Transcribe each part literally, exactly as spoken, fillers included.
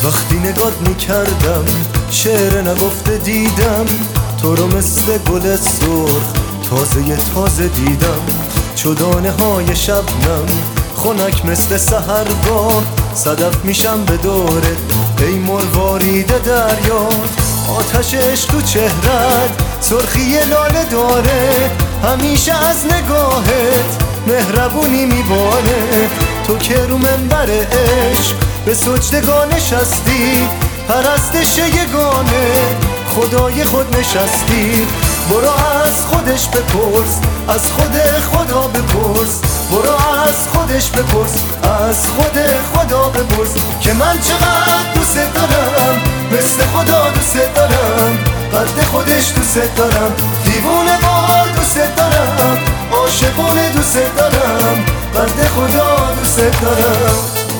وقتی نگات میکردم شعر نگفته دیدم تو رو مثل گل سرخ تازه تازه دیدم، چو دانه های شبنم خنک مثل سحرگاه صدف میشم به دورت ای مروارید دریا. آتش عشق تو چهرت سرخی لاله داره، همیشه از نگاهت مهربونی میباره. تو که رو منبر عشق به سجدگاه نشستی، پرستش یگانه خدای خود نشستی. برو از خودش بپرس، از خود خدا بپرس. برو از خودش بپرس، از خود خدا بپرس که من چقدر دوست دارم، مثل خدا دوست دارم، قد خودش دوست دارم. دیوونه وار دوست دارم، عاشقونه دوست دارم، قد خدا دوست دارم.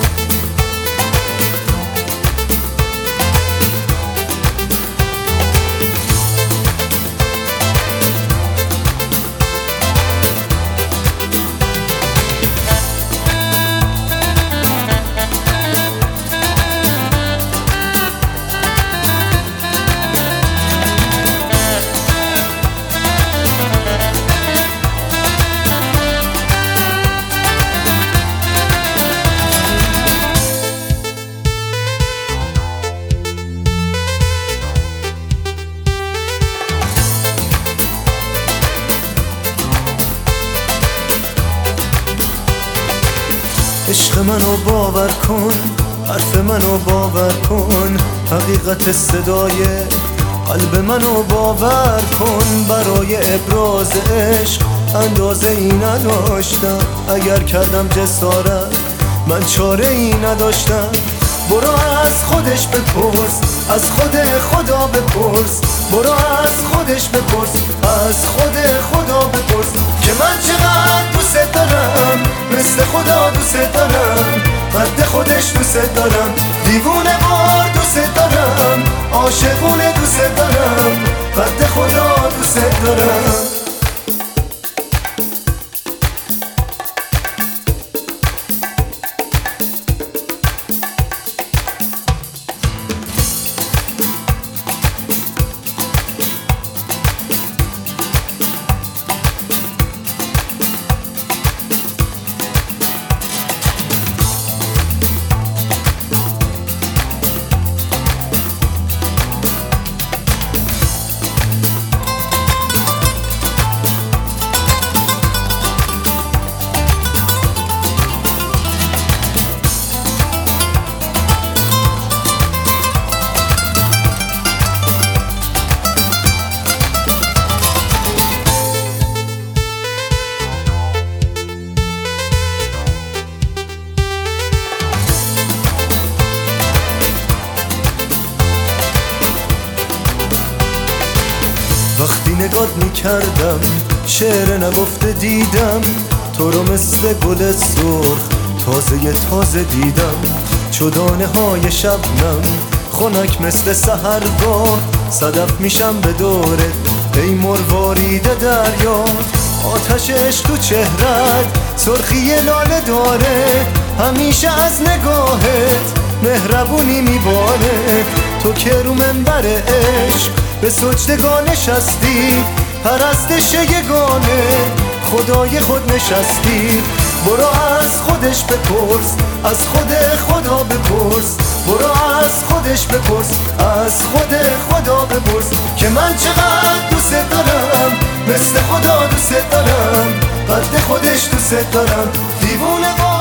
عشق منو باور کن، حرف منو باور کن، حقیقت صدای قلب منو باور کن. برای ابراز عشق اندازه ای نداشتم، اگر کردم جسارت من چاره ای نداشتم. برو از خودش بپرس، از خود خدا بپرس. برو از خودش بپرس، از خود خدا بپرس که من چقدر دوست دارم، مثل خدا دوست دارم، قد خودش دوست دارم. دیوونه وار دوست دارم، عاشقونه دوست دارم، قد خدا دوست دارم. وقتی نگات میکردم شعر نگفته دیدم تو رو مثل گل سرخ تازه تازه دیدم، چو دانه های شبنم خنک مثل سحرگاه صدف میشم به دورت ای مروارید دریا. آتش عشق تو چهرت سرخی لاله داره، همیشه از نگاهت مهربونی میباره. تو که رو منبر عشق به سجدگاه نشستی، پرستش یگانه خدای خود نشستی. برو از خودش بپرس، از خود خدا بپرس. برو از خودش بپرس، از خود خدا بپرس که من چقدر دوست دارم، مثل خدا دوست دارم، قد خودش دوست دارم. دیوونه